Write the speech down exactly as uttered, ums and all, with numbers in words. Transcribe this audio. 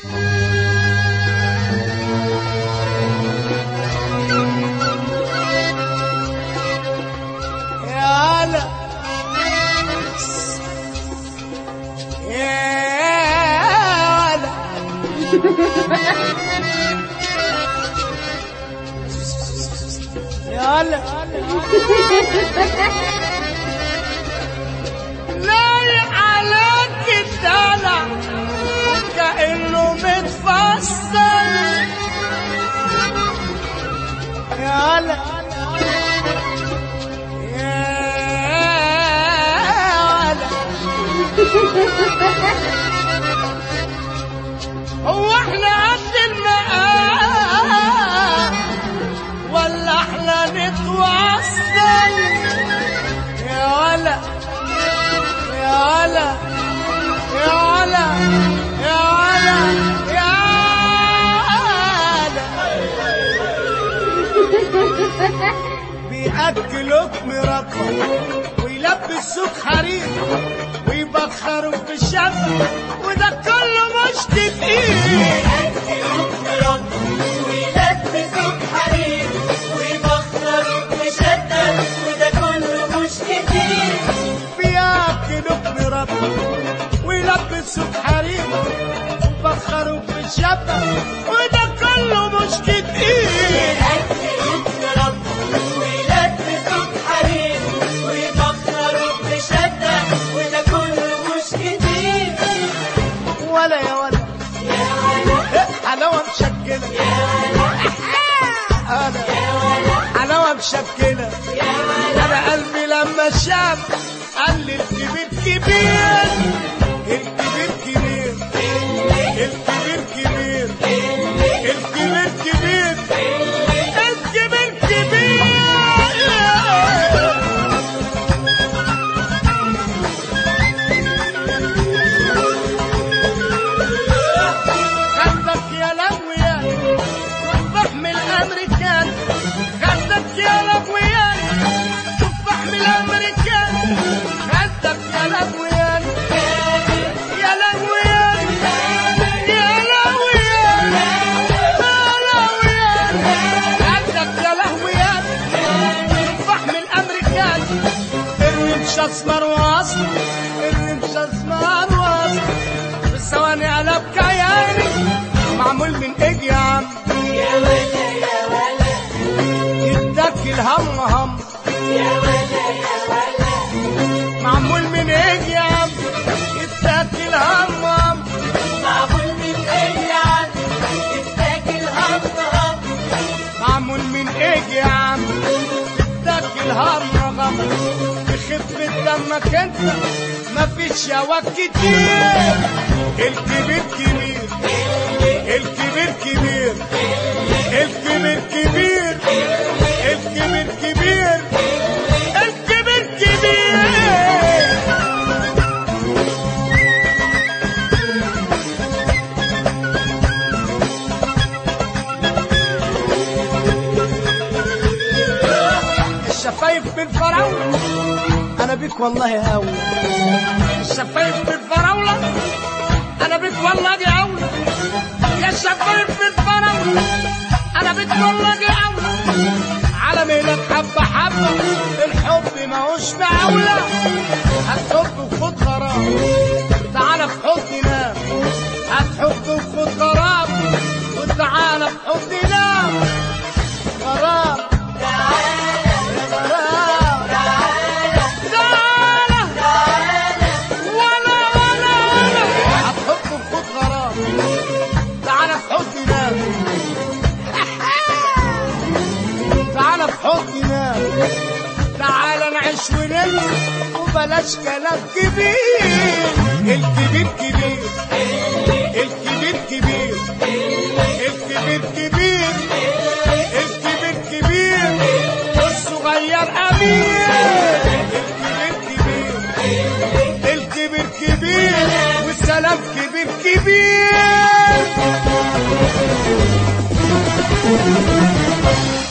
يلا لايق عليك الدلع وكأنه متفصل. يلا يلا هو احنا قد المقام ولا احنا نتوصل؟ يا ولا يا ولا يا ولا يا ولا يا ولا بيأكلوك مرقة ويلبسوك حرير ويبخروك بالشفا وده كله مش كتير. بيأكلوك مرقة ويلبسوك حرير ويبخروك بشدة وده كله مش كتير. بيأكلوك مرقة ويلبسوك حرير ويبخروك بالشفا وده كله مش كتير. بيأكلوك مرقة ويلبسوك حرير ويبخروك بشدة وده كله مش كتير. ولا يا ولا يا ولا حلاوة مشكلة يا ولا أنا يا ولا حلاوة مشكلة. يا ولا أنا قلبي لما شاف قال لي الكبير كبير الكبير كبير الكبير كبير الكبير كبير الكبير كبير. خدك يا لهويان تفاح من الامريكان خدك يا لهويان تفاح من الامريكان خدك يا لهويان يا لهويان يا لهويان يا لهويان خدك يا لهويان تفاح من الامريكان. الرمش اسمر واصل الرمش اسمر واصل في ثواني قلب كياني معمول من ايه يا عم؟ يا ولا يا ولا يدك الهم هم يا ولا يا ولا معمول من ايه يا عم؟ يدك الهم هم معمول من ايه يا عم؟ تتاكل هم هم معمول من ايه يا عم؟ يدك الهم هم بخفة دمك انت مفيش ياوك كتير. الكبير كبير الكبير كبير الكبير كبير الكبير كبير الكبير كبير. الشفايف بالفراولة انا بيك والله هاوي. الشفايف بالفراولة انا بيك والله دي اولى. يا الشفايف بالفراولة انا بيك والله دي اولى. على مهلك حبة حبة الحب ماهوش معولة. هتحب وخد غرام تعالى في حضني نام. هتحب وخد غرام وتعالى في حضني نام. غرام تعالى في حضني نام. تعالى نعيش وننسى وبلاش كلام كبير. الكبير كبير الكبير كبير الكبير كبير الكبير كبير والصغير أمير. الكبير كبير الكبير كبير والسلام كبير كبير.